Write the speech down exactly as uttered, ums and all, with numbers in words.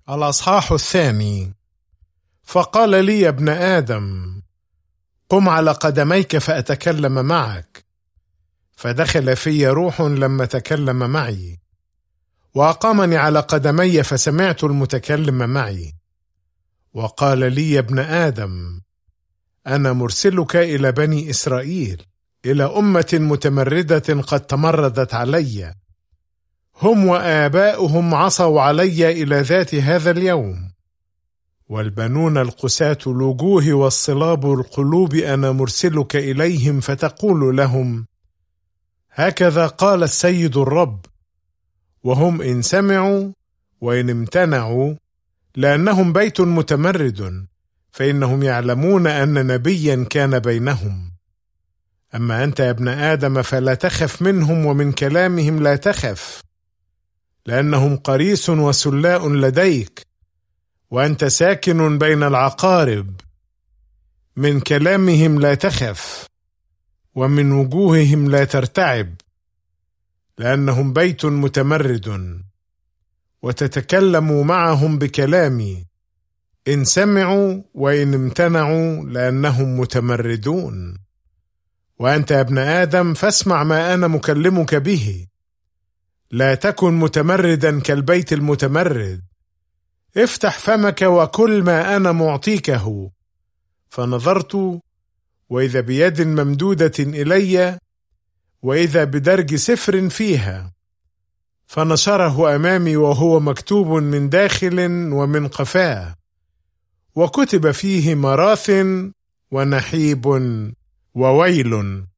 الأصحاح الثاني. فقال لي: يا ابن آدم، قم على قدميك فأتكلم معك. فدخل في روح لما تكلم معي، وأقامني على قدمي، فسمعت المتكلم معي. وقال لي: يا ابن آدم، أنا مرسلك إلى بني إسرائيل، إلى أمة متمردة قد تمردت علي، هم وآباؤهم عصوا علي إلى ذات هذا اليوم. والبنون القساة الوجوه والصلاب القلوب أنا مرسلك إليهم، فتقول لهم: هكذا قال السيد الرب. وهم إن سمعوا وإن امتنعوا، لأنهم بيت متمرد، فإنهم يعلمون أن نبيا كان بينهم. أما أنت يا ابن آدم، فلا تخف منهم، ومن كلامهم لا تخف، لأنهم قريس وسلاء لديك، وأنت ساكن بين العقارب. من كلامهم لا تخف، ومن وجوههم لا ترتعب، لأنهم بيت متمرد. وتتكلم معهم بكلامي، إن سمعوا وإن امتنعوا، لأنهم متمردون. وأنت يا ابن آدم، فاسمع ما أنا مكلمك به، لا تكن متمردا كالبيت المتمرد. افتح فمك وكل ما أنا معطيكه. فنظرت، وإذا بيد ممدودة إلي، وإذا بدرج سفر فيها، فنشره أمامي، وهو مكتوب من داخل ومن قفاه، وكتب فيه مراث ونحيب وويل.